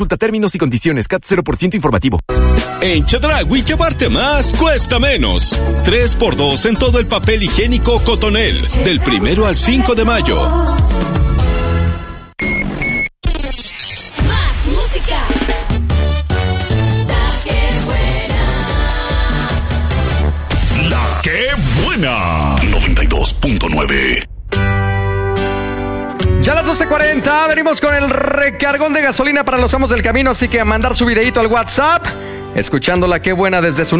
Consulta términos y condiciones. CAT 0% informativo. En Chedraui llevarte más cuesta menos. 3x2 en todo el papel higiénico Cotonel. Del 1 al 5 de mayo. Más música. La que buena. 92.9. Ya a las 12:40, venimos con el recargón de gasolina para los amos del camino, así que a mandar su videíto al WhatsApp, escuchando La que buena desde su